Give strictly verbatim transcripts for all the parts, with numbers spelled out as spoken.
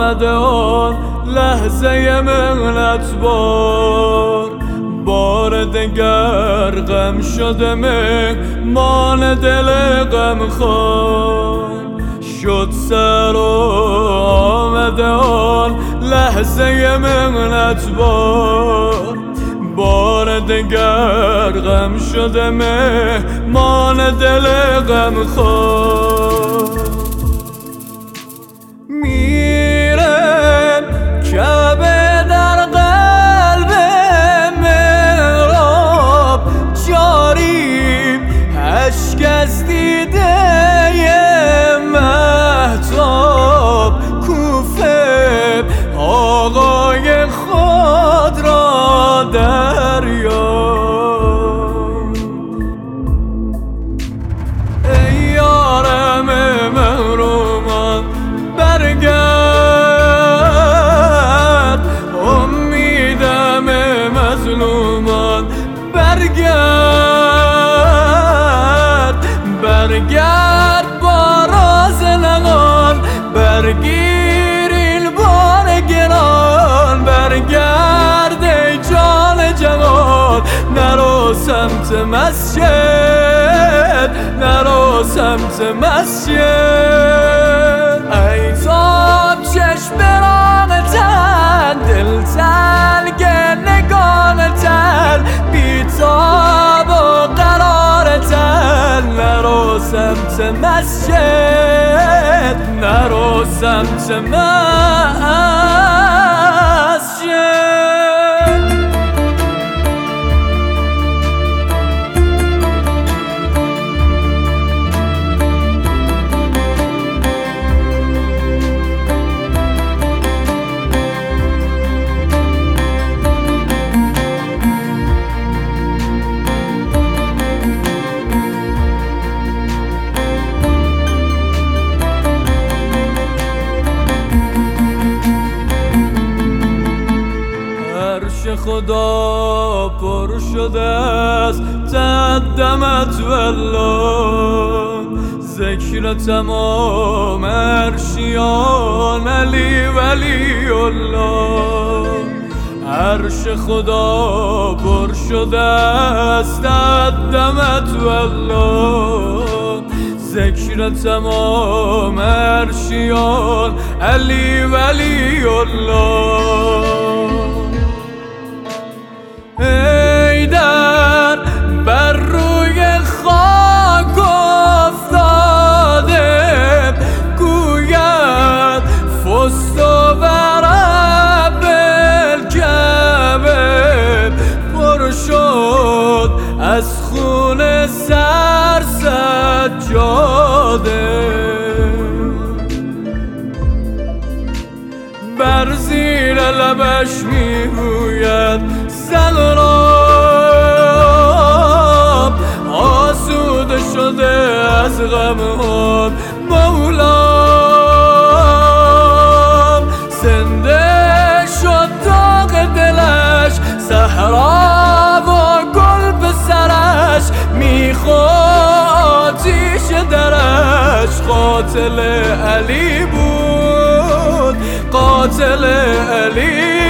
آمده آن لحظه مهنت بار، بار دگر غم شده مهمان دل غم خوار. شد سر و آمده آن لحظه مهنت بار، بار دگر غم شده مهمان دل غم خوار. میره کعبه در قلب محراب، جاری اشک از دیده مهتاب. کوفه آقای خود را دریاب. ای یارم محرومان برگرد، امیدم مظلومان برگرد. برگرد با راز نهان، برگیر این بار گران. برگرد ای جان جوان، نرو سمت مسجد، نرو سمت مسجد. ای تاب چشم راه تن، دل تلگ نگاه تن، بیتاب و قرار تن. نرو سمت مسجد، نرو سمت مسجد. خدا پر شده است تقدمت والله، ذکر تمام عرشیان علی ولی الله. عرش خدا پر شده است تقدمت والله، ذکر تمام عرشیان علی ولی الله. ای در بر روی خاک افتاده، گوید فزت و رب الکعبه. پر شد از خون سر سجاده، بر زیر لبش میگوید سلام. آسوده شده از غمم مولام، زنده شد داغ دلش، صحرا و گل به سرش. میخواد آتیش درش، قاتل علی بود، قاتل علی.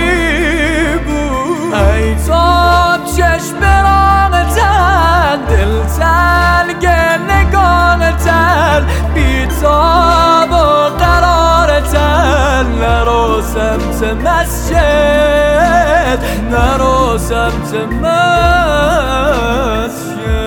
ای تاب چشم راه تن، دل تلگ نگاه تن، بیتاب و قرار تن. نرو سمت مسجد، نرو سمت مسجد.